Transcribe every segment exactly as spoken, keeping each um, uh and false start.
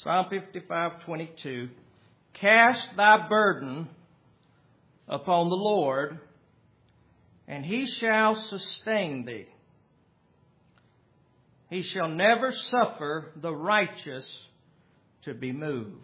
Psalm fifty-five twenty-two. Cast thy burden upon the Lord, and he shall sustain thee. He shall never suffer the righteous to be moved.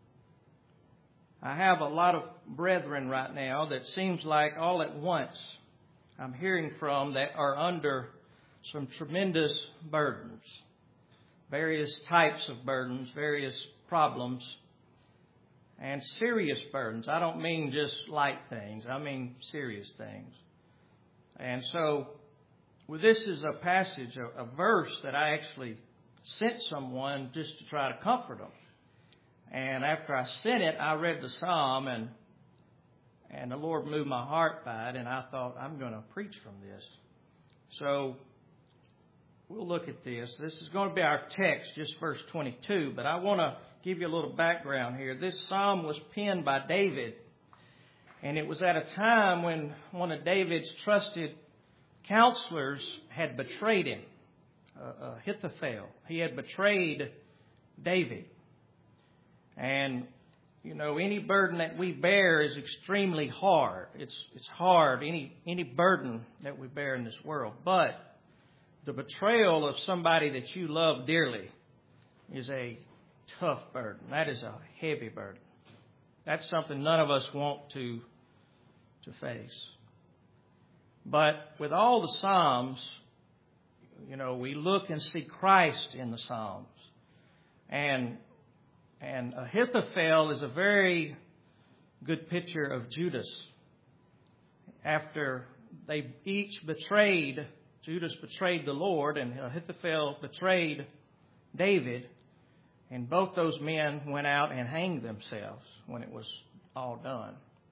I have a lot of brethren right now that seems like all at once I'm hearing from that are under some tremendous burdens. Various types of burdens, various problems, and serious burdens. I don't mean just light things. I mean serious things. And so, well, this is a passage, a, a verse that I actually sent someone just to try to comfort them. And after I sent it, I read the psalm, and and the Lord moved my heart by it, and I thought, I'm going to preach from this. So we'll look at this. This is going to be our text, just verse twenty-two, but I want to give you a little background here. This psalm was penned by David, and it was at a time when one of David's trusted counselors had betrayed him, uh, Ahithophel. He had betrayed David. And, you know, any burden that we bear is extremely hard. It's it's hard, any any burden that we bear in this world. But the betrayal of somebody that you love dearly is a tough burden. That is a heavy burden. That's something none of us want to, to face. But with all the Psalms, you know, we look and see Christ in the Psalms. And And Ahithophel is a very good picture of Judas. After they each betrayed, Judas betrayed the Lord, and Ahithophel betrayed David. And both those men went out and hanged themselves when it was all done.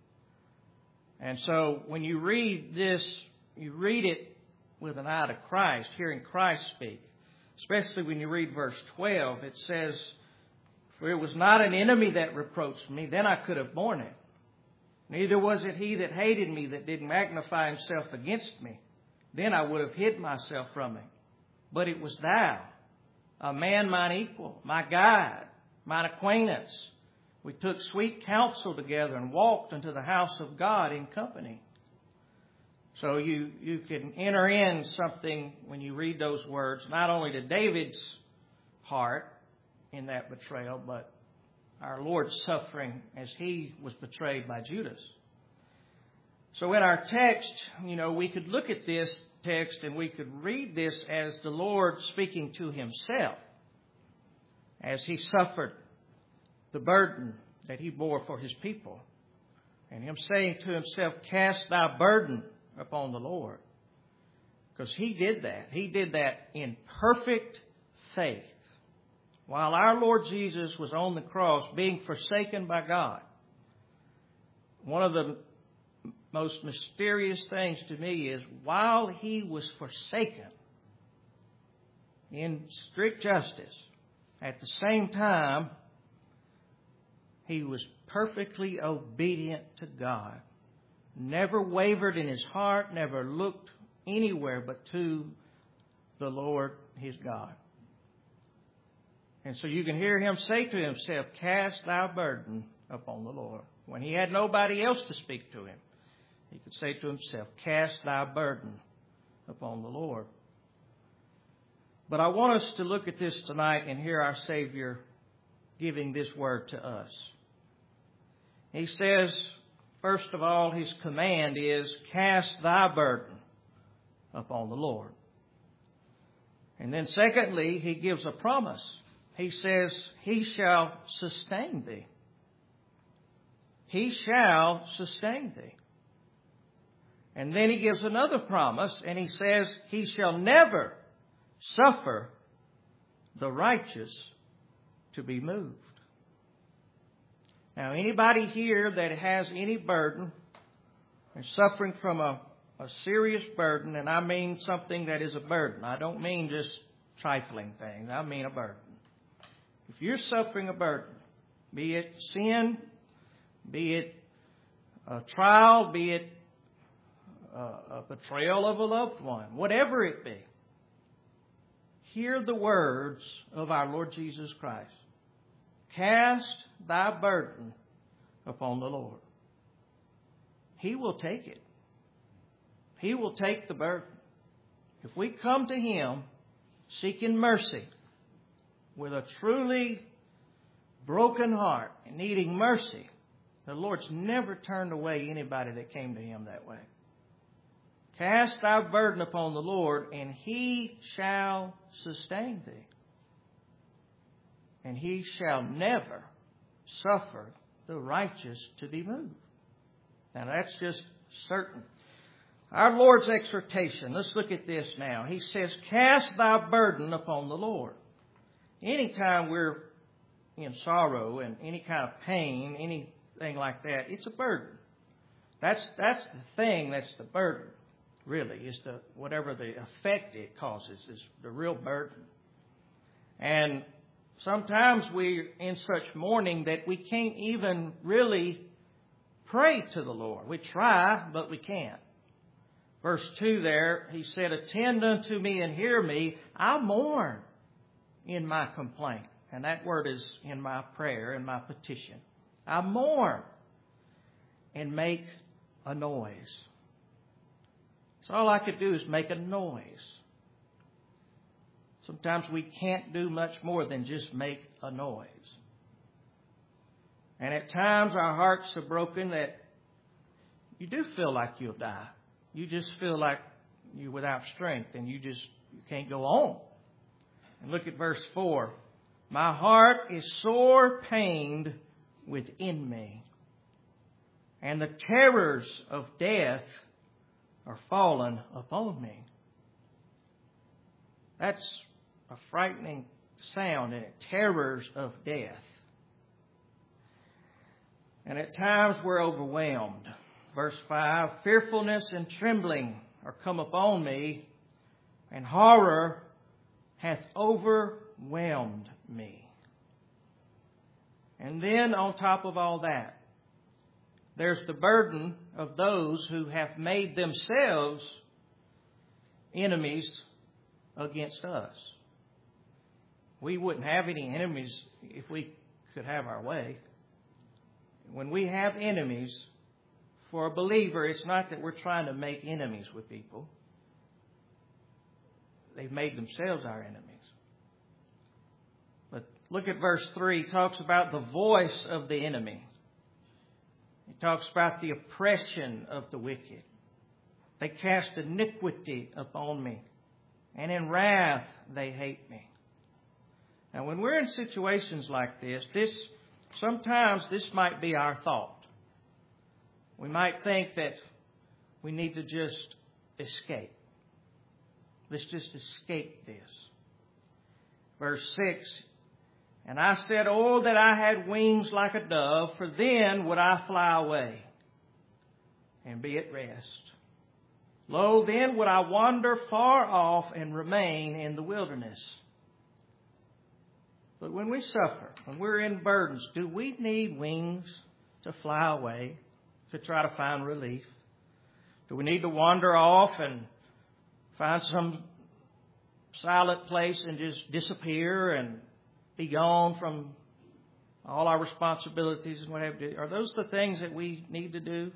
And so when you read this, you read it with an eye to Christ, hearing Christ speak. Especially when you read verse twelve, it says, for it was not an enemy that reproached me, then I could have borne it. Neither was it he that hated me that did magnify himself against me. Then I would have hid myself from him. But it was thou, a man mine equal, my guide, mine acquaintance. We took sweet counsel together and walked into the house of God in company. So you, you can enter in something when you read those words, not only to David's heart, in that betrayal, but our Lord's suffering as he was betrayed by Judas. So in our text, you know, we could look at this text and we could read this as the Lord speaking to himself as he suffered the burden that he bore for his people. And him saying to himself, cast thy burden upon the Lord. Because he did that. He did that in perfect faith. While our Lord Jesus was on the cross being forsaken by God, one of the most mysterious things to me is while he was forsaken in strict justice, at the same time, he was perfectly obedient to God. Never wavered in his heart, never looked anywhere but to the Lord his God. And so you can hear him say to himself, cast thy burden upon the Lord. When he had nobody else to speak to him, he could say to himself, cast thy burden upon the Lord. But I want us to look at this tonight and hear our Savior giving this word to us. He says, first of all, his command is, cast thy burden upon the Lord. And then secondly, he gives a promise. He says, he shall sustain thee. He shall sustain thee. And then he gives another promise, and he says, he shall never suffer the righteous to be moved. Now, anybody here that has any burden and suffering from a, a serious burden, and I mean something that is a burden. I don't mean just trifling things. I mean a burden. If you're suffering a burden, be it sin, be it a trial, be it a betrayal of a loved one, whatever it be, hear the words of our Lord Jesus Christ. Cast thy burden upon the Lord. He will take it. He will take the burden. If we come to Him seeking mercy with a truly broken heart and needing mercy, the Lord's never turned away anybody that came to Him that way. Cast thy burden upon the Lord, and He shall sustain thee. And He shall never suffer the righteous to be moved. Now that's just certain. Our Lord's exhortation, let's look at this now. He says, cast thy burden upon the Lord. Anytime we're in sorrow and any kind of pain, anything like that, it's a burden. That's that's the thing that's the burden, really, is the whatever the effect it causes is the real burden. And sometimes we're in such mourning that we can't even really pray to the Lord. We try, but we can't. Verse two there, He said, attend unto me and hear me. I mourn in my complaint. And that word is in my prayer, in my petition. I mourn and make a noise. So all I could do is make a noise. Sometimes we can't do much more than just make a noise. And at times our hearts are broken that you do feel like you'll die. You just feel like you're without strength and you just you can't go on. And look at verse four. My heart is sore pained within me, and the terrors of death are fallen upon me. That's a frightening sound, and it terrors of death. And at times we're overwhelmed. Verse five, fearfulness and trembling are come upon me, and horror hath overwhelmed me. And then on top of all that, there's the burden of those who have made themselves enemies against us. We wouldn't have any enemies if we could have our way. When we have enemies, for a believer, it's not that we're trying to make enemies with people. They've made themselves our enemies. But look at verse three. It talks about the voice of the enemy. It talks about the oppression of the wicked. They cast iniquity upon me, and in wrath they hate me. Now, when we're in situations like this, this sometimes this might be our thought. We might think that we need to just escape. Let's just escape this. Verse six, and I said, oh, that I had wings like a dove, for then would I fly away and be at rest. Lo, then would I wander far off and remain in the wilderness. But when we suffer, when we're in burdens, do we need wings to fly away, to try to find relief? Do we need to wander off and find some silent place and just disappear and be gone from all our responsibilities and what have you? Are those the things that we need to do?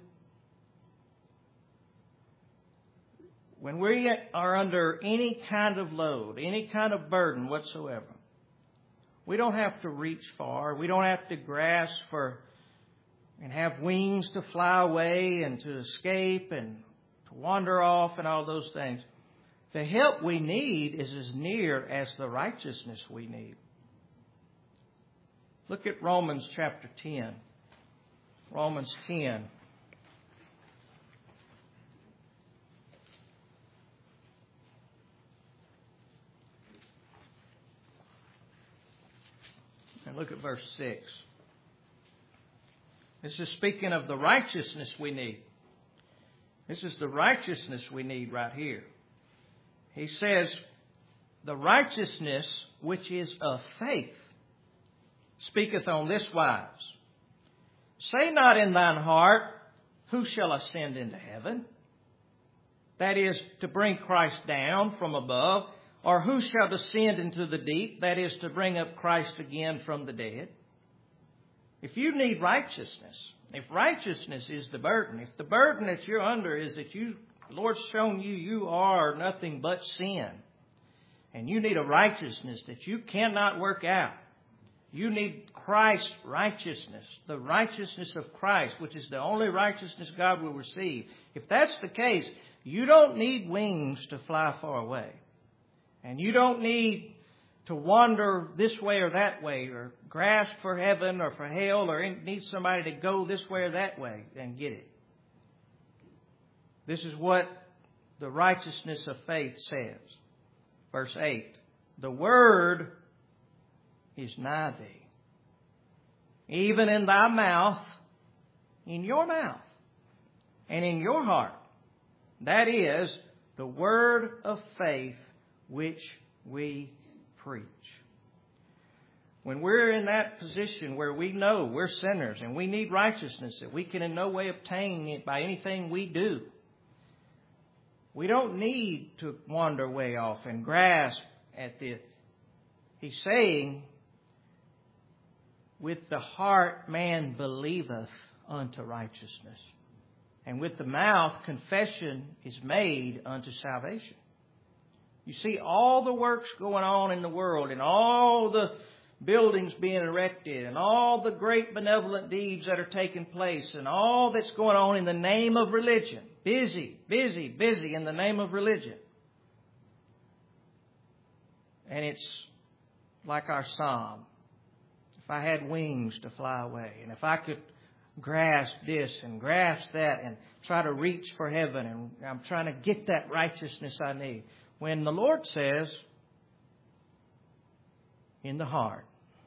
When we are under any kind of load, any kind of burden whatsoever, we don't have to reach far. We don't have to grasp for and have wings to fly away and to escape and to wander off and all those things. The help we need is as near as the righteousness we need. Look at Romans chapter ten. Romans ten. And look at verse six. This is speaking of the righteousness we need. This is the righteousness we need right here. He says, the righteousness which is of faith speaketh on this wise. Say not in thine heart, who shall ascend into heaven? That is, to bring Christ down from above. Or who shall descend into the deep? That is, to bring up Christ again from the dead. If you need righteousness, if righteousness is the burden, if the burden that you're under is that you, the Lord's shown you you are nothing but sin, and you need a righteousness that you cannot work out, you need Christ's righteousness, the righteousness of Christ, which is the only righteousness God will receive. If that's the case, you don't need wings to fly far away. And you don't need to wander this way or that way, or grasp for heaven or for hell, or need somebody to go this way or that way and get it. This is what the righteousness of faith says. Verse eight, the word is nigh thee, even in thy mouth, in your mouth, and in your heart. That is the word of faith which we preach. When we're in that position where we know we're sinners and we need righteousness that we can in no way obtain it by anything we do, we don't need to wander way off and grasp at the... He's saying, with the heart man believeth unto righteousness, and with the mouth confession is made unto salvation. You see all the works going on in the world, and all the buildings being erected, and all the great benevolent deeds that are taking place, and all that's going on in the name of religion. Busy, busy, busy in the name of religion. And it's like our psalm. If I had wings to fly away, and if I could grasp this and grasp that and try to reach for heaven, and I'm trying to get that righteousness I need. When the Lord says, in the heart,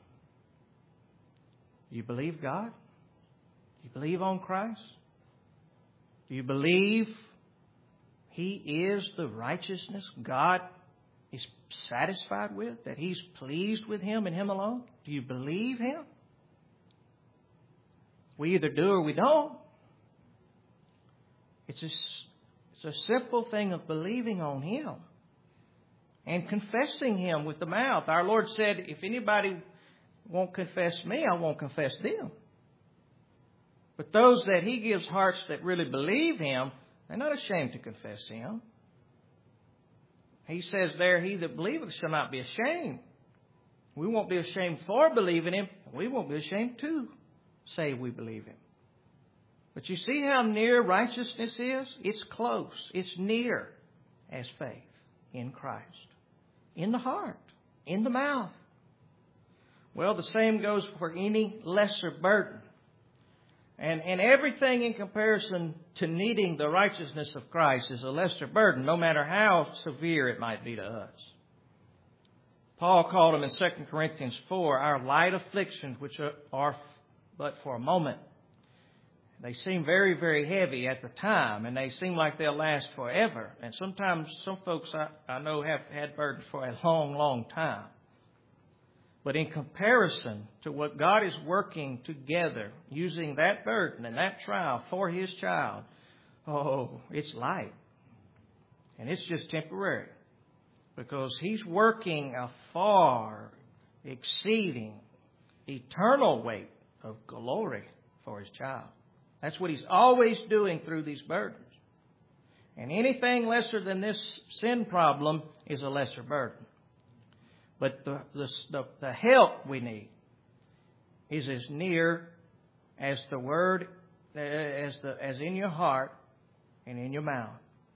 do you believe God? Do you believe on Christ? Do you believe He is the righteousness God is satisfied with? That He's pleased with Him and Him alone? Do you believe Him? We either do or we don't. It's a, it's a simple thing of believing on Him and confessing Him with the mouth. Our Lord said, if anybody won't confess me, I won't confess them. But those that He gives hearts that really believe Him, they're not ashamed to confess Him. He says there, he that believeth shall not be ashamed. We won't be ashamed for believing Him. We won't be ashamed to say we believe Him. But you see how near righteousness is? It's close. It's near as faith in Christ. In the heart. In the mouth. Well, the same goes for any lesser burden. And, and everything in comparison to needing the righteousness of Christ is a lesser burden, no matter how severe it might be to us. Paul called them in Second Corinthians four, our light afflictions, which are, are but for a moment. They seem very, very heavy at the time, and they seem like they'll last forever. And sometimes some folks I, I know have had burdens for a long, long time. But in comparison to what God is working together, using that burden and that trial for His child, oh, it's light. And it's just temporary. Because He's working a far exceeding eternal weight of glory for His child. That's what He's always doing through these burdens. And anything lesser than this sin problem is a lesser burden. But the, the, the, the help we need is as near as the word, as, the, as in your heart and in your mouth.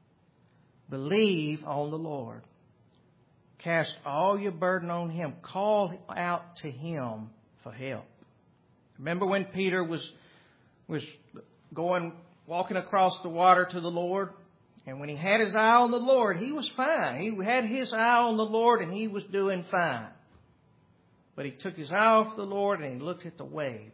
Believe on the Lord. Cast all your burden on Him. Call out to Him for help. Remember when Peter was was going, walking across the water to the Lord? And when he had his eye on the Lord, he was fine. He had his eye on the Lord and he was doing fine. But he took his eye off the Lord and he looked at the waves.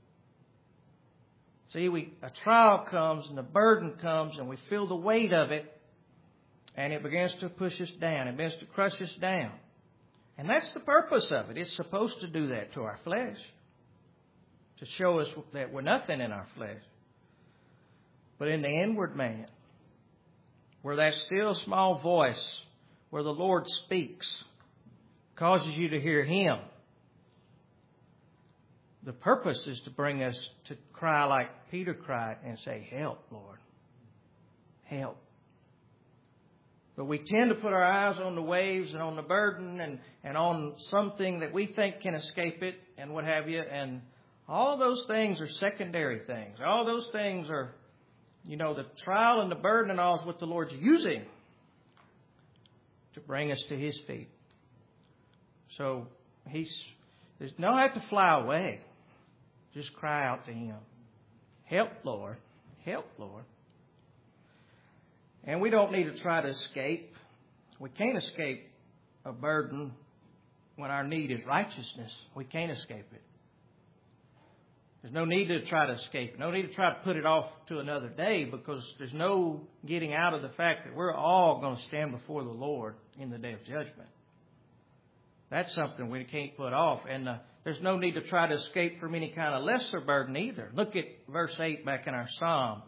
See, we, a trial comes and the burden comes and we feel the weight of it. And it begins to push us down. It begins to crush us down. And that's the purpose of it. It's supposed to do that to our flesh. To show us that we're nothing in our flesh. But in the inward man, where that still small voice, where the Lord speaks, causes you to hear Him. The purpose is to bring us to cry like Peter cried and say, help, Lord. Help. But we tend to put our eyes on the waves and on the burden and, and on something that we think can escape it and what have you. And all those things are secondary things. All those things are, you know, the trial and the burden and all is what the Lord's using to bring us to His feet. So He's, there's no have to fly away. Just cry out to Him. Help, Lord. Help, Lord. And we don't need to try to escape. We can't escape a burden when our need is righteousness. We can't escape it. There's no need to try to escape. No need to try to put it off to another day, because there's no getting out of the fact that we're all going to stand before the Lord in the day of judgment. That's something we can't put off. And uh, there's no need to try to escape from any kind of lesser burden either. Look at verse eight back in our psalm.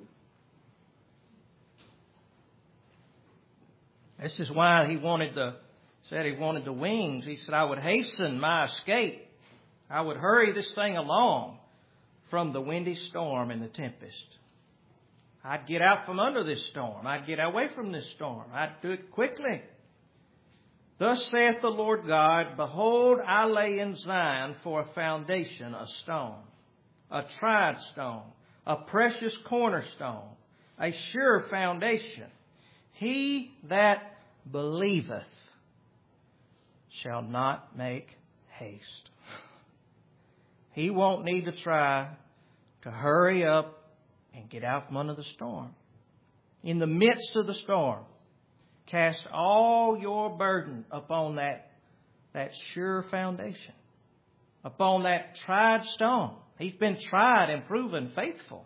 This is why he wanted the, said he wanted the wings. He said, I would hasten my escape. I would hurry this thing along from the windy storm and the tempest. I'd get out from under this storm. I'd get away from this storm. I'd do it quickly. Thus saith the Lord God, behold, I lay in Zion for a foundation, a stone, a tried stone, a precious cornerstone, a sure foundation. He that believeth shall not make haste. He won't need to try to hurry up and get out from under the storm. In the midst of the storm, cast all your burden upon that, that sure foundation, upon that tried stone. He's been tried and proven faithful.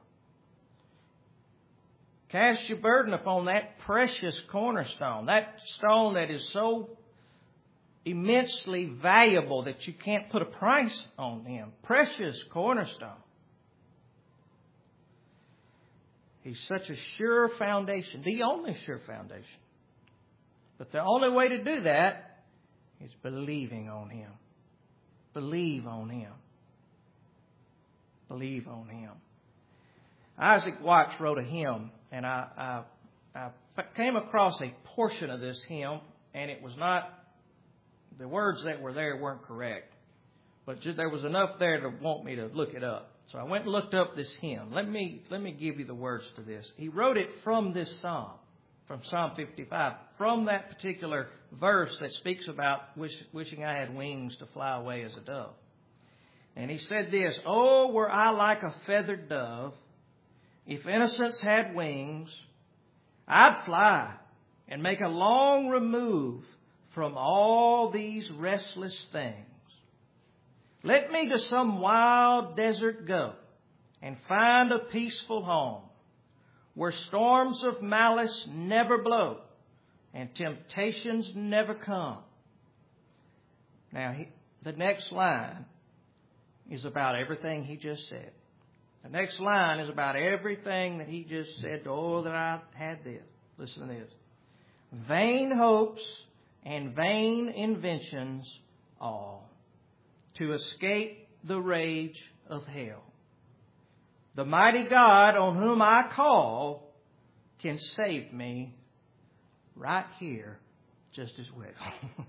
Cast your burden upon that precious cornerstone, that stone that is so immensely valuable that you can't put a price on him. Precious cornerstone. He's such a sure foundation, the only sure foundation. But the only way to do that is believing on Him. Believe on Him. Believe on Him. Isaac Watts wrote a hymn, and I, I, I came across a portion of this hymn, and it was not, the words that were there weren't correct. But just, there was enough there to want me to look it up. So I went and looked up this hymn. Let me, let me give you the words to this. He wrote it from this psalm. From Psalm fifty-five, from that particular verse that speaks about wish, wishing I had wings to fly away as a dove. And he said this, oh, were I like a feathered dove, if innocence had wings, I'd fly and make a long remove from all these restless things. Let me to some wild desert go and find a peaceful home, where storms of malice never blow and temptations never come. Now, he, the next line is about everything he just said. The next line is about everything that he just said. Oh, that I had this. Listen to this. Vain hopes and vain inventions all, to escape the rage of hell. The mighty God on whom I call can save me right here just as well.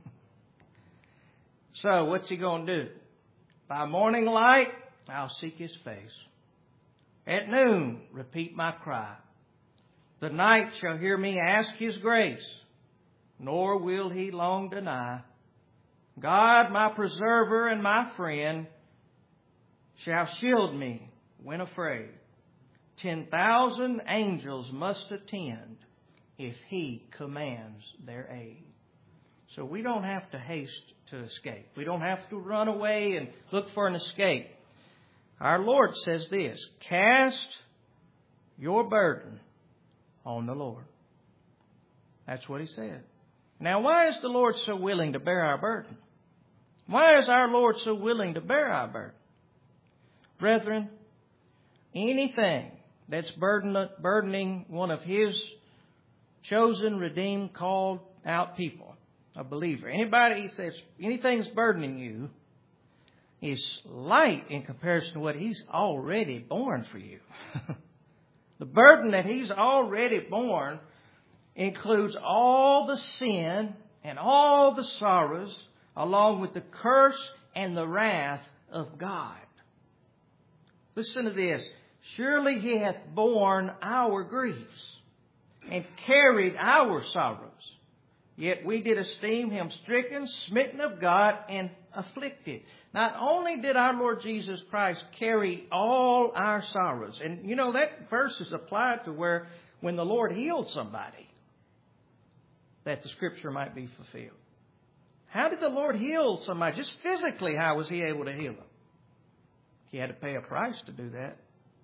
So what's He going to do? By morning light, I'll seek His face. At noon, repeat my cry. The night shall hear me ask His grace, nor will He long deny. God, my preserver and my friend, shall shield me when afraid. Ten thousand angels must attend if He commands their aid. So we don't have to haste to escape. We don't have to run away and look for an escape. Our Lord says this, cast your burden on the Lord. That's what He said. Now, why is the Lord so willing to bear our burden? Why is our Lord so willing to bear our burden? Brethren, anything that's burden, burdening one of His chosen, redeemed, called out people, a believer, anybody, He says, anything's burdening you, is light in comparison to what He's already borne for you. The burden that He's already borne includes all the sin and all the sorrows, along with the curse and the wrath of God. Listen to this. Surely He hath borne our griefs and carried our sorrows. Yet we did esteem Him stricken, smitten of God, and afflicted. Not only did our Lord Jesus Christ carry all our sorrows, and you know that verse is applied to where when the Lord healed somebody, that the Scripture might be fulfilled. How did the Lord heal somebody? Just physically, how was He able to heal them? He had to pay a price to do that.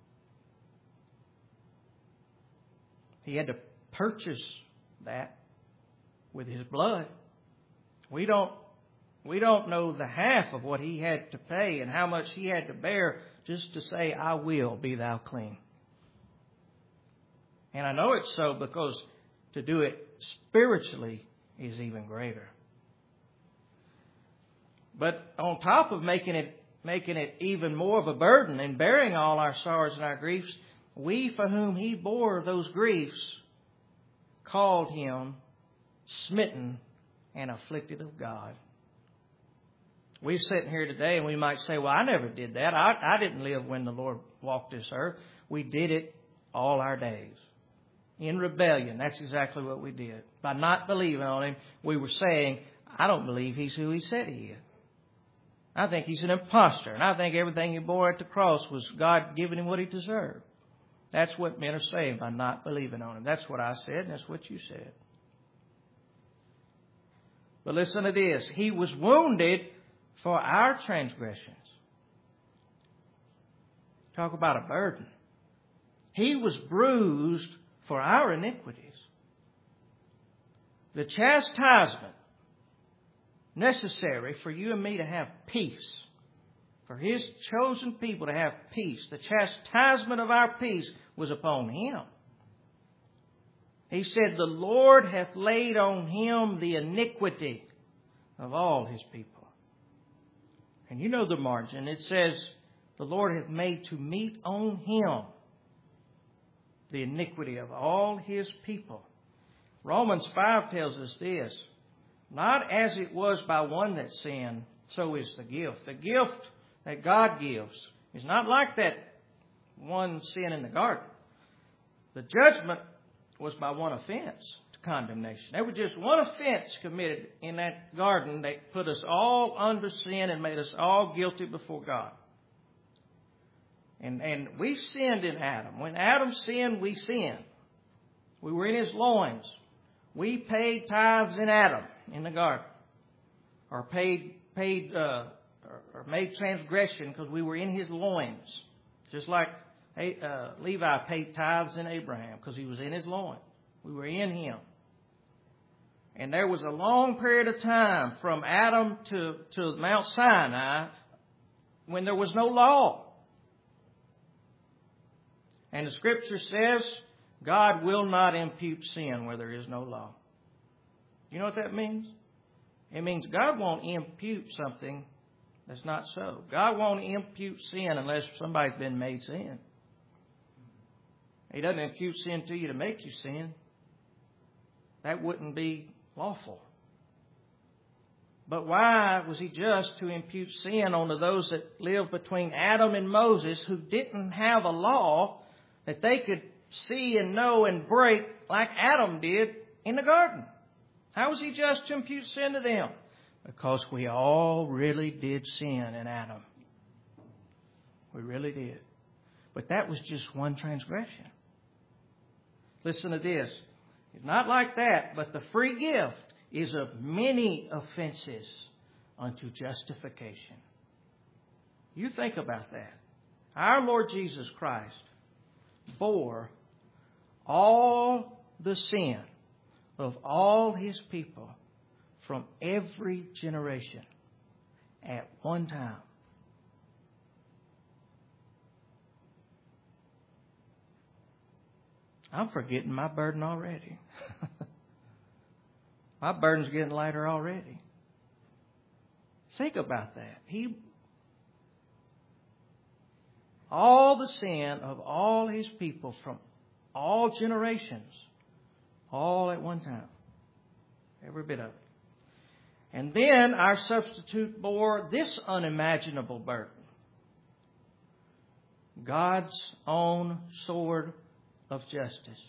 He had to purchase that with His blood. We don't, we don't know the half of what He had to pay and how much He had to bear just to say, I will be thou clean. And I know it's so because to do it spiritually is even greater. But on top of making it, making it even more of a burden and bearing all our sorrows and our griefs, we for whom He bore those griefs called Him smitten and afflicted of God. We're sitting here today and we might say, well, I never did that. I, I didn't live when the Lord walked this earth. We did it all our days. In rebellion, that's exactly what we did. By not believing on Him, we were saying, I don't believe He's who He said He is. I think He's an imposter. And I think everything He bore at the cross was God giving Him what He deserved. That's what men are saying by not believing on Him. That's what I said, and that's what you said. But listen to this. He was wounded for our transgressions. Talk about a burden. He was bruised for our iniquities. The chastisement necessary for you and me to have peace, for His chosen people to have peace, the chastisement of our peace was upon Him. He said, the Lord hath laid on Him the iniquity of all His people. And you know the margin. It says, the Lord hath made to meet on Him the iniquity of all His people. Romans five tells us this. Not as it was by one that sinned, so is the gift. The gift that God gives is not like that one sin in the garden. The judgment was by one offense to condemnation. There was just one offense committed in that garden that put us all under sin and made us all guilty before God. And, and we sinned in Adam. When Adam sinned, we sinned. We were in his loins. We paid tithes in Adam in the garden. Or paid, paid, uh, or, or made transgression because we were in his loins. Just like uh, Levi paid tithes in Abraham because he was in his loins. We were in him. And there was a long period of time from Adam to, to Mount Sinai when there was no law. And the Scripture says God will not impute sin where there is no law. You know what that means? It means God won't impute something that's not so. God won't impute sin unless somebody's been made sin. He doesn't impute sin to you to make you sin. That wouldn't be lawful. But why was He just to impute sin onto those that lived between Adam and Moses who didn't have a law that they could see and know and break like Adam did in the garden? How was He just to impute sin to them? Because we all really did sin in Adam. We really did. But that was just one transgression. Listen to this. It's not like that, but the free gift is of many offenses unto justification. You think about that. Our Lord Jesus Christ bore all the sin of all His people from every generation at one time. I'm forgetting my burden already. My burden's getting lighter already. Think about that. He all the sin of all His people from all generations, all at one time. Every bit of it. And then our substitute bore this unimaginable burden. God's own sword of justice.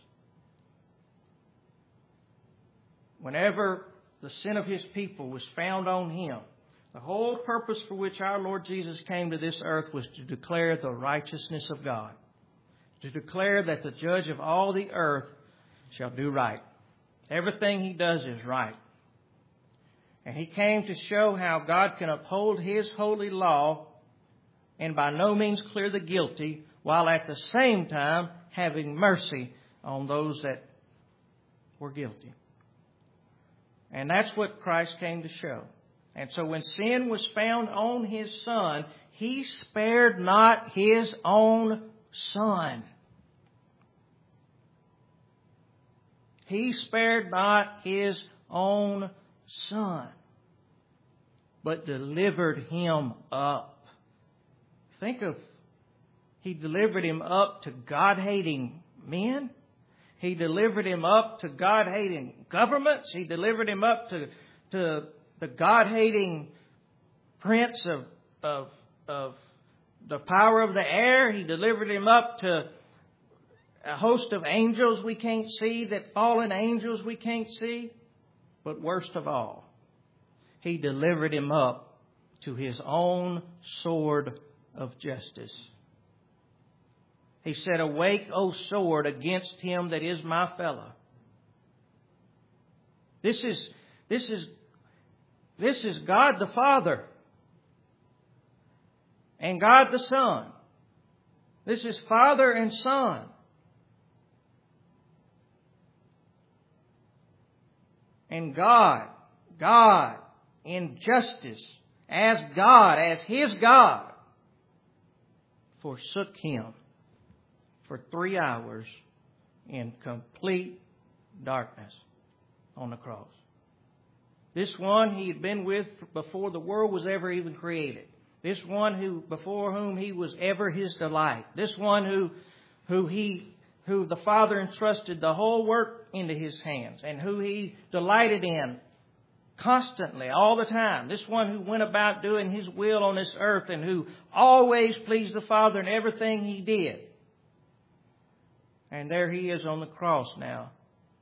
Whenever the sin of His people was found on Him, the whole purpose for which our Lord Jesus came to this earth was to declare the righteousness of God. To declare that the judge of all the earth shall do right. Everything He does is right. And He came to show how God can uphold His holy law and by no means clear the guilty, while at the same time having mercy on those that were guilty. And that's what Christ came to show. And so when sin was found on His Son, He spared not His own Son. He spared not His own Son, but delivered Him up. Think of, He delivered Him up to God-hating men. He delivered Him up to God-hating governments. He delivered Him up to, to the God-hating prince of, of, of the power of the air. He delivered Him up to a host of angels we can't see, that fallen angels we can't see. But worst of all, He delivered Him up to His own sword of justice. He said, "Awake, O sword, against him that is my fellow." This is, this is, this is God the Father and God the Son. This is Father and Son. And God, God in justice, as God, as His God, forsook Him for three hours in complete darkness on the cross. This one He had been with before the world was ever even created. This one who, before whom He was ever His delight. This one who, who He, who the Father entrusted the whole work into His hands, and who He delighted in constantly, all the time. This one who went about doing His will on this earth, and who always pleased the Father in everything He did. And there He is on the cross now.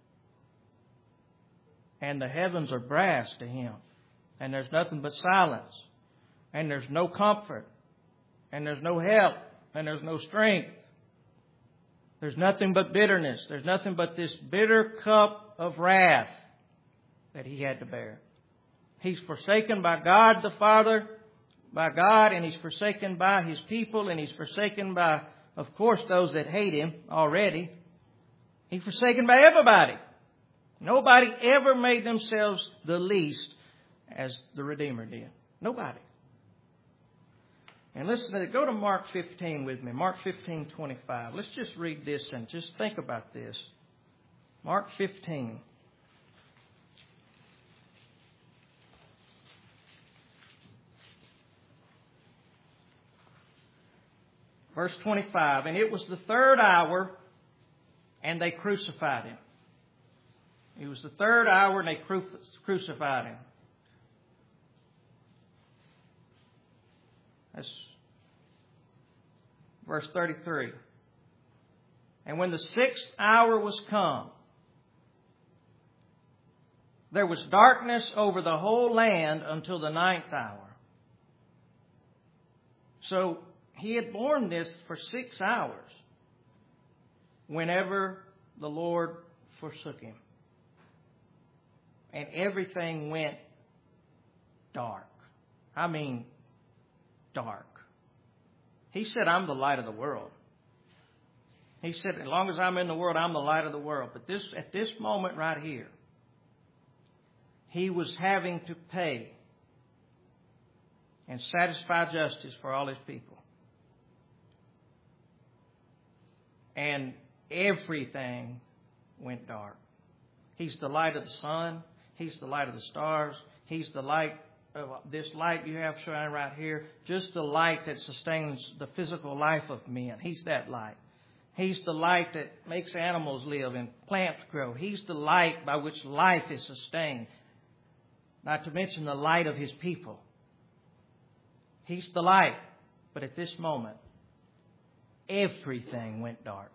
And the heavens are brass to Him. And there's nothing but silence. And there's no comfort. And there's no help. And there's no strength. There's nothing but bitterness. There's nothing but this bitter cup of wrath that He had to bear. He's forsaken by God the Father, by God, and He's forsaken by His people, and He's forsaken by, of course, those that hate Him already. He's forsaken by everybody. Nobody ever made themselves the least as the Redeemer did. Nobody. And listen, go to Mark fifteen with me. Mark fifteen twenty-five. Let's just read this and just think about this. Mark fifteen. Verse twenty-five. And it was the third hour, and they crucified Him. It was the third hour, and they cru- crucified Him. That's verse thirty-three. And when the sixth hour was come, there was darkness over the whole land until the ninth hour. So He had borne this for six hours whenever the Lord forsook Him. And everything went dark. I mean, dark. He said, "I'm the light of the world." He said, as long as I'm in the world, I'm the light of the world. But this, at this moment right here, He was having to pay and satisfy justice for all His people. And everything went dark. He's the light of the sun. He's the light of the stars. He's the light of this light you have shining right here, just the light that sustains the physical life of men. He's that light. He's the light that makes animals live and plants grow. He's the light by which life is sustained. Not to mention the light of His people. He's the light. But at this moment, everything went dark.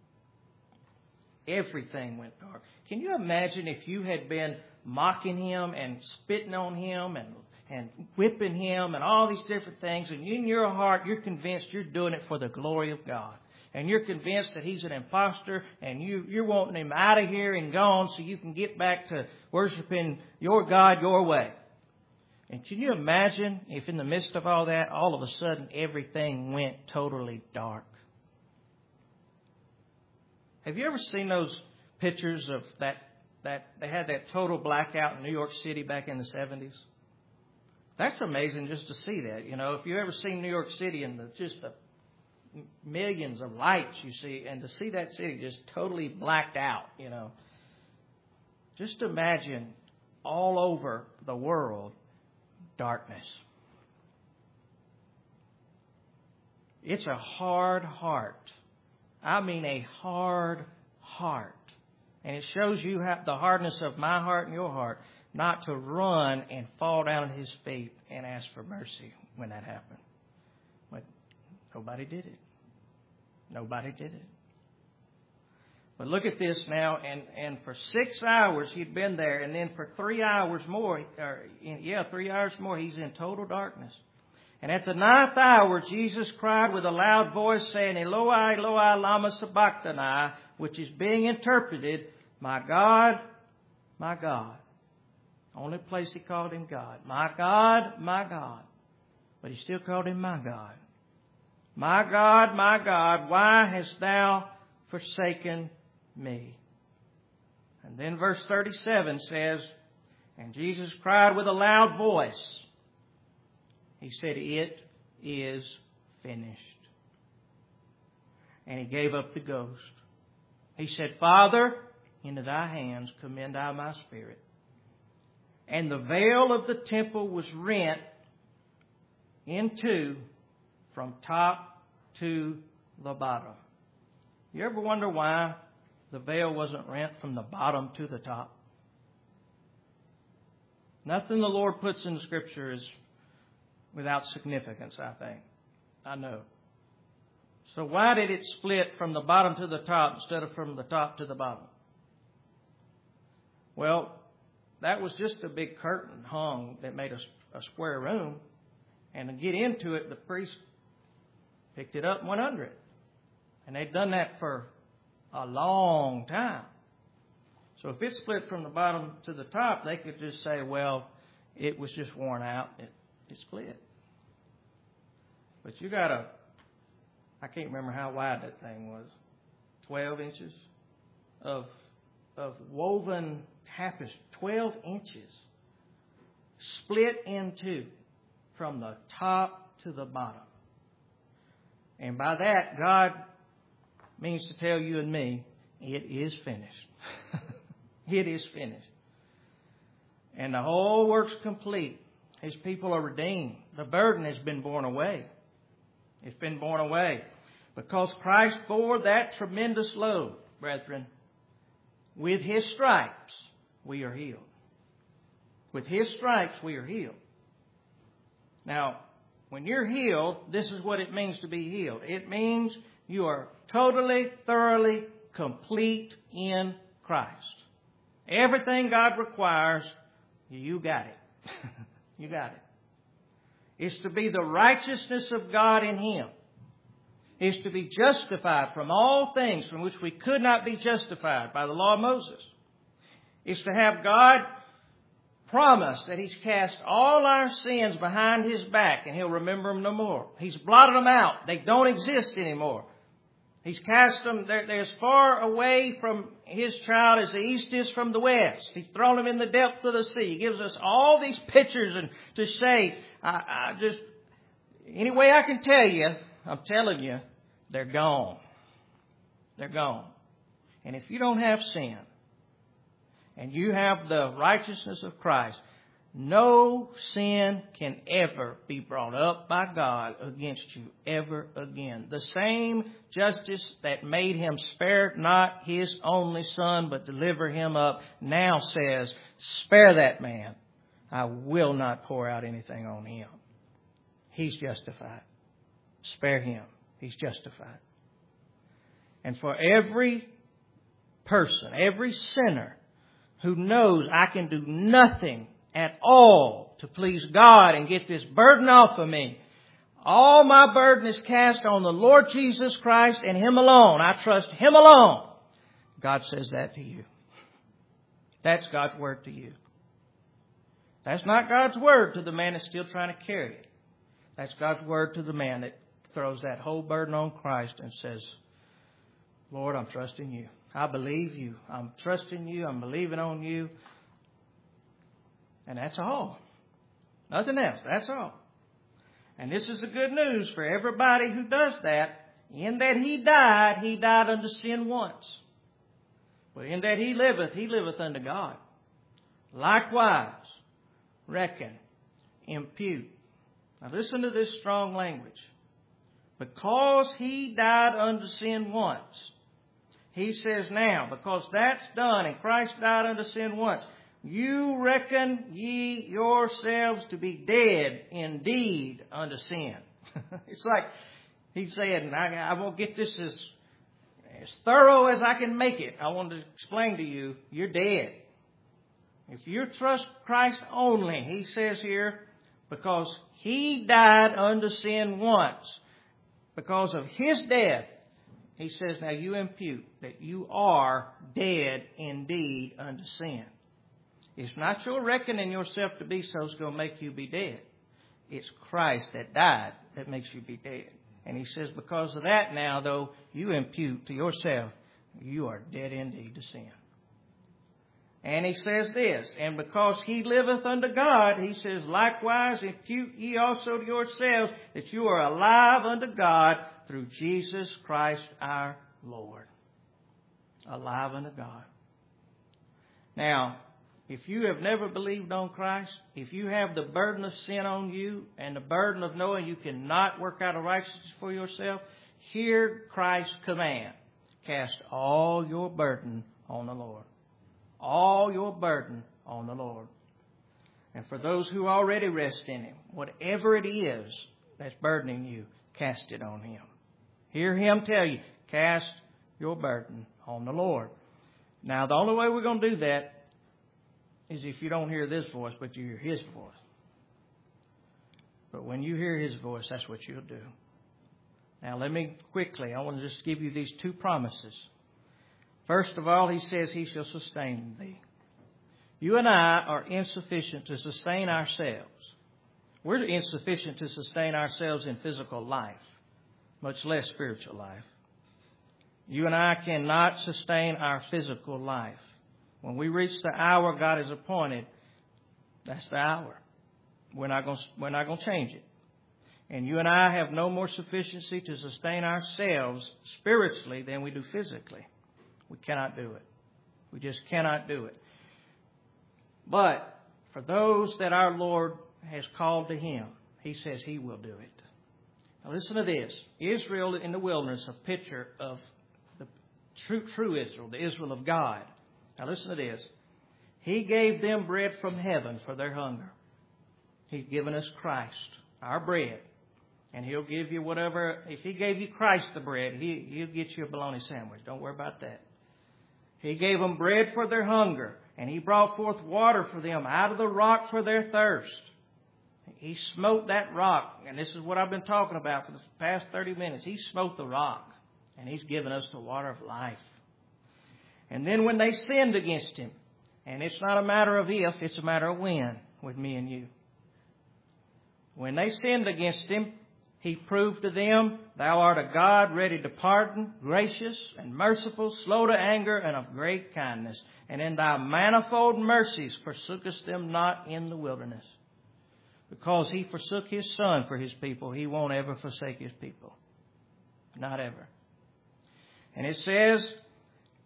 Everything went dark. Can you imagine if you had been mocking Him and spitting on Him and, and whipping Him and all these different things, and in your heart you're convinced you're doing it for the glory of God. And you're convinced that He's an imposter, and you, you're wanting Him out of here and gone so you can get back to worshiping your God your way. And can you imagine if in the midst of all that, all of a sudden everything went totally dark? Have you ever seen those pictures of that, that they had that total blackout in New York City back in the seventies? That's amazing just to see that. You know, if you've ever seen New York City and the, just the millions of lights you see, and to see that city just totally blacked out, you know. Just imagine all over the world darkness. It's a hard heart. I mean a hard heart. And it shows you how the hardness of my heart and your heart not to run and fall down at His feet and ask for mercy when that happened. But nobody did it. Nobody did it. But look at this now, and, and for six hours he'd been there, and then for three hours more, or yeah, three hours more, he's in total darkness. And at the ninth hour, Jesus cried with a loud voice, saying, Eloi, Eloi, lama sabachthani, which is being interpreted, My God, my God. Only place he called Him God. My God, my God. But he still called Him my God. My God, my God, why hast Thou forsaken me? And then verse thirty-seven says, And Jesus cried with a loud voice. He said, It is finished. And He gave up the ghost. He said, Father, into Thy hands commend I my spirit. And the veil of the temple was rent in two from top to the bottom. You ever wonder why the veil wasn't rent from the bottom to the top? Nothing the Lord puts in the Scripture is without significance, I think. I know. So why did it split from the bottom to the top instead of from the top to the bottom? Well, that was just a big curtain hung that made a, a square room. And to get into it, the priest picked it up and went under it. And they'd done that for a long time. So if it split from the bottom to the top, they could just say, well, it was just worn out. It, it split. But you got a, I can't remember how wide that thing was, twelve inches of of woven tapestry, twelve inches, split in two from the top to the bottom. And by that, God means to tell you and me, it is finished. It is finished. And the whole work's complete. His people are redeemed. The burden has been borne away. It's been borne away. Because Christ bore that tremendous load, brethren. With His stripes, we are healed. With His stripes, we are healed. Now, when you're healed, this is what it means to be healed. It means you are totally, thoroughly, complete in Christ. Everything God requires, you got it. You got it. It's to be the righteousness of God in Him. It's to be justified from all things from which we could not be justified by the law of Moses. It's to have God promise that He's cast all our sins behind His back and He'll remember them no more. He's blotted them out. They don't exist anymore. He's cast them, they're, they're as far away from His child as the east is from the west. He's thrown them in the depth of the sea. He gives us all these pictures and to say, I, I just, any way I can tell you, I'm telling you, they're gone. They're gone. And if you don't have sin and you have the righteousness of Christ, No sin can ever be brought up by God against you ever again. The same justice that made him spare not his only son, but deliver him up, now says, spare that man. I will not pour out anything on him. He's justified. Spare him. He's justified. And for every person, every sinner who knows I can do nothing at all to please God and get this burden off of me, all my burden is cast on the Lord Jesus Christ and Him alone. I trust Him alone. God says that to you. That's God's word to you. That's not God's word to the man that's still trying to carry it. That's God's word to the man that throws that whole burden on Christ and says, Lord, I'm trusting you. I believe you. I'm trusting you. I'm believing on you. And that's all. Nothing else. That's all. And this is the good news for everybody who does that. In that He died, He died unto sin once. But in that He liveth, He liveth unto God. Likewise, reckon, impute. Now listen to this strong language. Because He died unto sin once. He says now, because that's done and Christ died unto sin once, you reckon ye yourselves to be dead indeed unto sin. It's like He's saying, I, I won't get this as, as thorough as I can make it. I want to explain to you, you're dead. If you trust Christ only, He says here, because He died unto sin once, because of His death, He says, now you impute that you are dead indeed unto sin. It's not your reckoning yourself to be so is going to make you be dead. It's Christ that died that makes you be dead. And He says, because of that now, though, you impute to yourself, you are dead indeed to sin. And He says this, and because He liveth unto God, He says, likewise impute ye also to yourselves that you are alive unto God through Jesus Christ our Lord. Alive unto God. Now, if you have never believed on Christ, if you have the burden of sin on you and the burden of knowing you cannot work out a righteousness for yourself, hear Christ's command. Cast all your burden on the Lord. All your burden on the Lord. And for those who already rest in Him, whatever it is that's burdening you, cast it on Him. Hear Him tell you, cast your burden on the Lord. Now, the only way we're going to do that is if you don't hear this voice, but you hear His voice. But when you hear His voice, that's what you'll do. Now, let me quickly, I want to just give you these two promises. First of all, He says He shall sustain thee. You and I are insufficient to sustain ourselves. We're insufficient to sustain ourselves in physical life, much less spiritual life. You and I cannot sustain our physical life. When we reach the hour God has appointed, that's the hour. We're not going to, we're not going to change it. And you and I have no more sufficiency to sustain ourselves spiritually than we do physically. We cannot do it. We just cannot do it. But for those that our Lord has called to Him, He says He will do it. Now listen to this. Israel in the wilderness, a picture of the true, true Israel, the Israel of God. Now listen to this. He gave them bread from heaven for their hunger. He's given us Christ, our bread. And He'll give you whatever. If He gave you Christ the bread, he, He'll get you a bologna sandwich. Don't worry about that. He gave them bread for their hunger. And He brought forth water for them out of the rock for their thirst. He smote that rock. And this is what I've been talking about for the past thirty minutes. He smote the rock. And He's given us the water of life. And then when they sinned against Him, and it's not a matter of if, it's a matter of when with me and you. When they sinned against Him, He proved to them, Thou art a God ready to pardon, gracious and merciful, slow to anger, and of great kindness. And in Thy manifold mercies forsookest them not in the wilderness. Because He forsook His Son for His people, He won't ever forsake His people. Not ever. And it says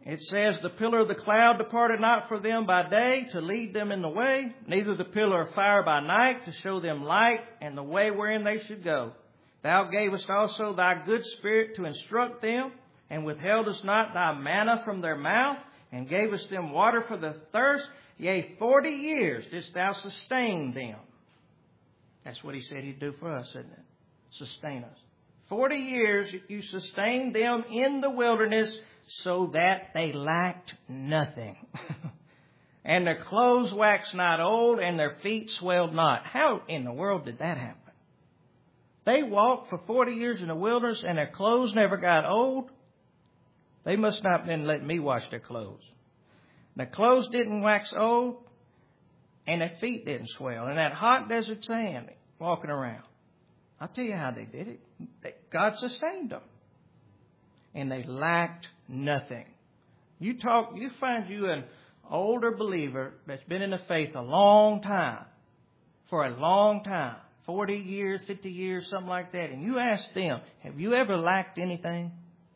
It says, the pillar of the cloud departed not from them by day to lead them in the way, neither the pillar of fire by night to show them light and the way wherein they should go. Thou gavest also thy good Spirit to instruct them, and withheldest not thy manna from their mouth, and gavest them water for the thirst. Yea, forty years didst thou sustain them. That's what he said he'd do for us, isn't it? Sustain us. Forty years you sustained them in the wilderness, so that they lacked nothing. And their clothes waxed not old, and their feet swelled not. How in the world did that happen? They walked for forty years in the wilderness, and their clothes never got old. They must not have been letting me wash their clothes. Their clothes didn't wax old, and their feet didn't swell. In that hot desert sand, walking around. I'll tell you how they did it. God sustained them. And they lacked nothing. You talk, you find you an older believer that's been in the faith a long time, for a long time, forty years, fifty years, something like that, and you ask them, have you ever lacked anything?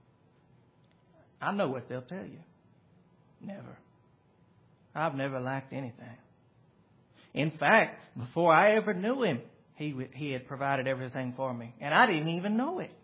I know what they'll tell you. Never. I've never lacked anything. In fact, before I ever knew him, he, he had provided everything for me, and I didn't even know it.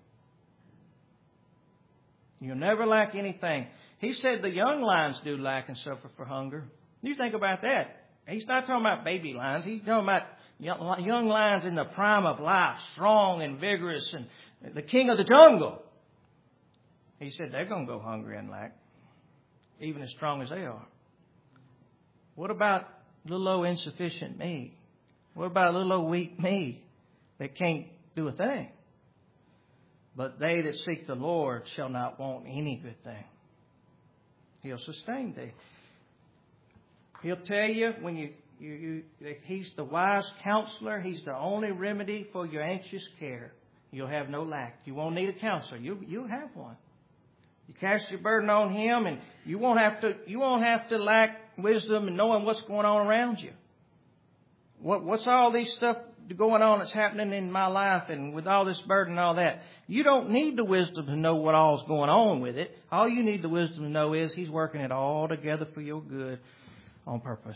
You'll never lack anything. He said the young lions do lack and suffer for hunger. You think about that. He's not talking about baby lions. He's talking about young lions in the prime of life, strong and vigorous, and the king of the jungle. He said they're going to go hungry and lack, even as strong as they are. What about little old insufficient me? What about little old weak me that can't do a thing? But they that seek the Lord shall not want any good thing. He'll sustain thee. He'll tell you when you, you, you that He's the wise counselor. He's the only remedy for your anxious care. You'll have no lack. You won't need a counselor. You you'll have one. You cast your burden on Him, and you won't have to. You won't have to lack wisdom and knowing what's going on around you. What what's all these stuff going on that's happening in my life, and with all this burden and all that? You don't need the wisdom to know what all's going on with it. All you need the wisdom to know is He's working it all together for your good on purpose.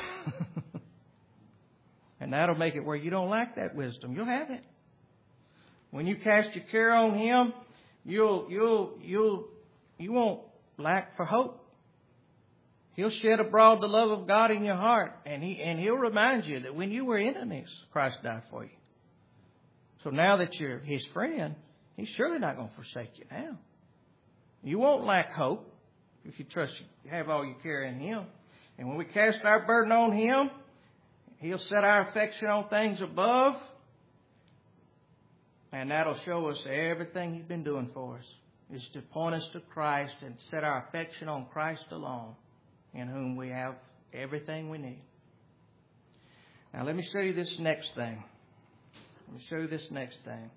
And that'll make it where you don't lack that wisdom. You'll have it. When you cast your care on Him, you'll you'll you'll you won't lack for hope. He'll shed abroad the love of God in your heart, and he and He'll remind you that when you were enemies, Christ died for you. So now that you're His friend, He's surely not going to forsake you now. You won't lack hope if you trust you have all your care in Him. And when we cast our burden on Him, He'll set our affection on things above, and that'll show us everything He's been doing for us is to point us to Christ and set our affection on Christ alone, in whom we have everything we need. Now let me show you this next thing. Let me show you this next thing.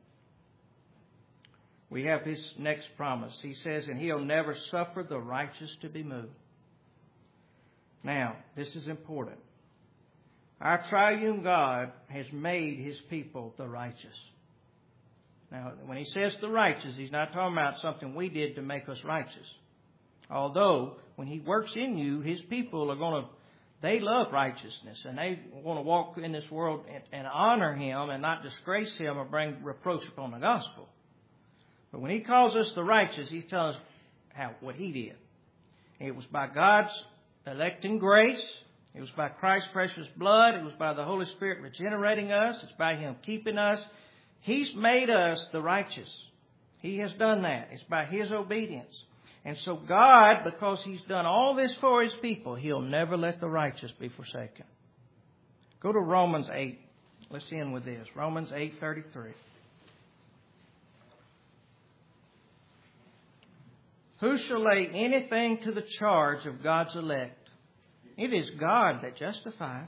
We have His next promise. He says, and He'll never suffer the righteous to be moved. Now, this is important. Our triune God has made His people the righteous. Now, when He says the righteous, He's not talking about something we did to make us righteous. Although, when He works in you, His people are going to, they love righteousness, and they want to walk in this world and, and honor Him and not disgrace Him or bring reproach upon the gospel. But when He calls us the righteous, He's telling us how, what He did. It was by God's electing grace. It was by Christ's precious blood. It was by the Holy Spirit regenerating us. It's by Him keeping us. He's made us the righteous. He has done that. It's by His obedience. And so God, because He's done all this for His people, He'll never let the righteous be forsaken. Go to Romans eight. Let's end with this. Romans eight thirty-three. Who shall lay anything to the charge of God's elect? It is God that justifieth.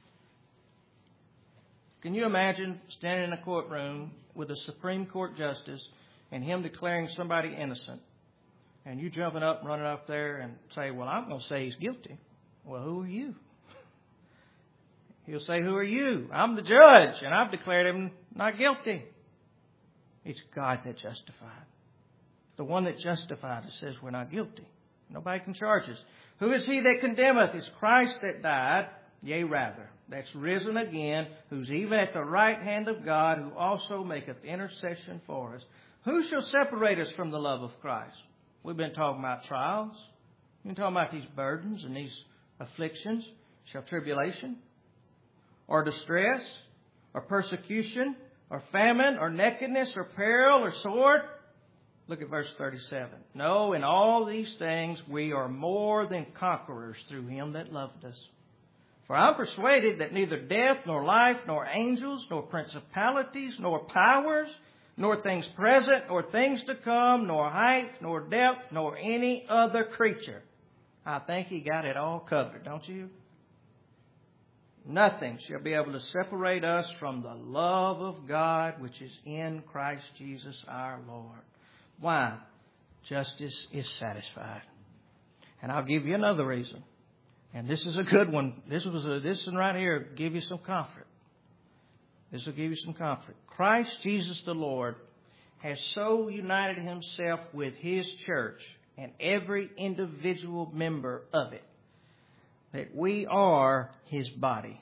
Can you imagine standing in a courtroom with a Supreme Court justice and him declaring somebody innocent? And you jumping up and running up there and say, well, I'm going to say he's guilty. Well, who are you? He'll say, who are you? I'm the judge, and I've declared him not guilty. It's God that justified. The one that justified us says we're not guilty. Nobody can charge us. Who is he that condemneth? It's Christ that died, yea rather, that's risen again, who's even at the right hand of God, who also maketh intercession for us. Who shall separate us from the love of Christ? We've been talking about trials. We've been talking about these burdens and these afflictions. Shall tribulation, or distress, or persecution, or famine, or nakedness, or peril, or sword? Look at verse thirty-seven. No, in all these things we are more than conquerors through Him that loved us. For I'm persuaded that neither death, nor life, nor angels, nor principalities, nor powers, nor things present, nor things to come, nor height, nor depth, nor any other creature. I think He got it all covered, don't you? Nothing shall be able to separate us from the love of God which is in Christ Jesus our Lord. Why? Justice is satisfied. And I'll give you another reason. And this is a good one. This was a, this one right here will give you some comfort. This will give you some comfort. Christ Jesus the Lord has so united Himself with His church and every individual member of it that we are His body.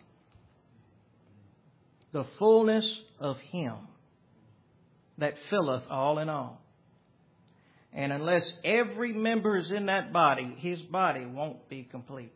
The fullness of Him that filleth all in all. And unless every member is in that body, His body won't be complete.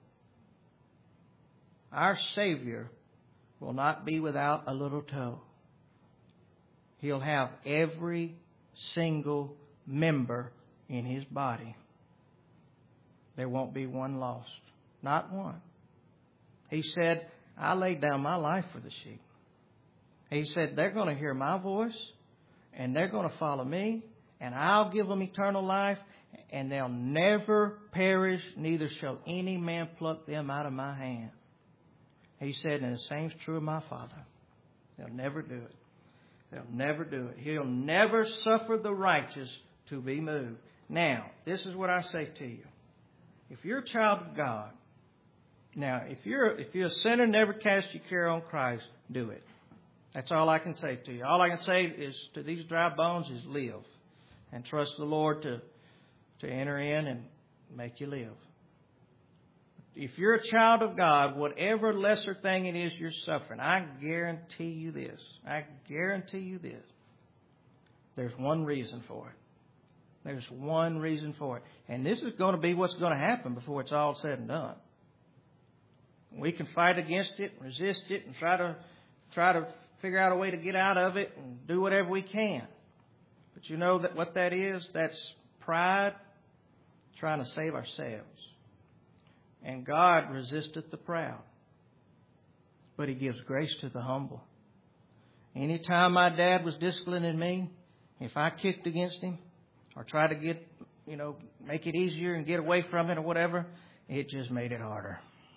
Our Savior will not be without a little toe. He'll have every single member in His body. There won't be one lost. Not one. He said, I laid down my life for the sheep. He said, they're going to hear my voice, and they're going to follow me, and I'll give them eternal life, and they'll never perish, neither shall any man pluck them out of my hand. He said, and the same's true of my Father. They'll never do it. They'll never do it. He'll never suffer the righteous to be moved. Now, this is what I say to you. If you're a child of God, now, if you're if you're a sinner, never cast your care on Christ, do it. That's all I can say to you. All I can say is to these dry bones is live. And trust the Lord to, to enter in and make you live. If you're a child of God, whatever lesser thing it is you're suffering, I guarantee you this. I guarantee you this. There's one reason for it. There's one reason for it. And this is going to be what's going to happen before it's all said and done. We can fight against it, resist it, and try to try to figure out a way to get out of it and do whatever we can. But you know that what that is? That's pride trying to save ourselves. And God resisteth the proud, but He gives grace to the humble. Anytime my dad was disciplining me, if I kicked against him or tried to get, you know, make it easier and get away from it or whatever, it just made it harder.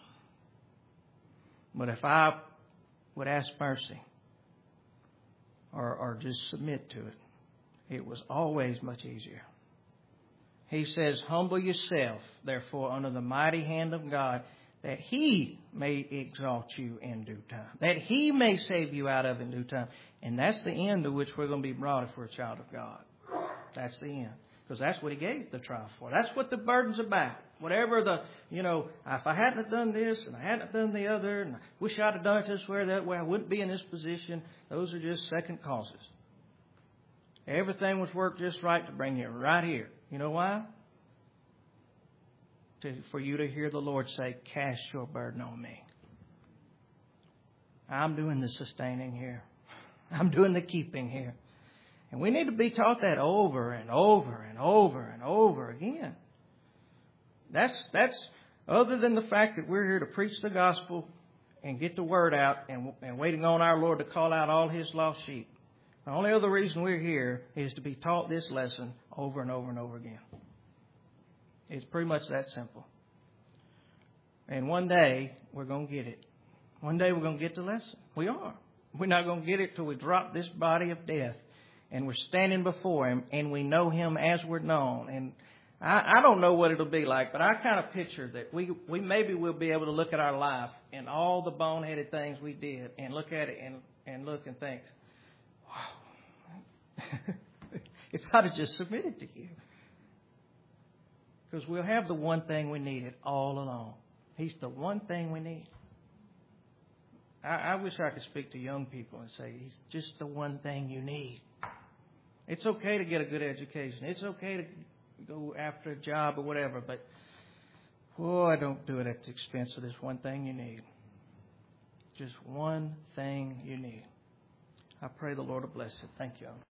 But if I would ask mercy or, or just submit to it, it was always much easier. He says, humble yourself, therefore, under the mighty hand of God, that He may exalt you in due time, that He may save you out of in due time. And that's the end to which we're going to be brought if we're a child of God. That's the end. Because that's what He gave the trial for. That's what the burden's about. Whatever the, you know, if I hadn't have done this and I hadn't done the other and I wish I'd have done it this way or that way, I wouldn't be in this position. Those are just second causes. Everything was worked just right to bring you right here. You know why? To, for you to hear the Lord say, cast your burden on me. I'm doing the sustaining here. I'm doing the keeping here. And we need to be taught that over and over and over and over again. That's, that's other than the fact that we're here to preach the gospel and get the word out and, and waiting on our Lord to call out all His lost sheep. The only other reason we're here is to be taught this lesson over and over and over again. It's pretty much that simple. And one day we're going to get it. One day we're going to get the lesson. We are. We're not going to get it till we drop this body of death and we're standing before Him and we know Him as we're known. And I, I don't know what it'll be like, but I kind of picture that we, we maybe will be able to look at our life and all the boneheaded things we did and look at it and, and look and think, wow, if I'd have just submitted to You. Because we'll have the one thing we needed all along. He's the one thing we need. I, I wish I could speak to young people and say, He's just the one thing you need. It's okay to get a good education. It's okay to go after a job or whatever, but boy, don't do it at the expense of this one thing you need. Just one thing you need. I pray the Lord will bless it. Thank you.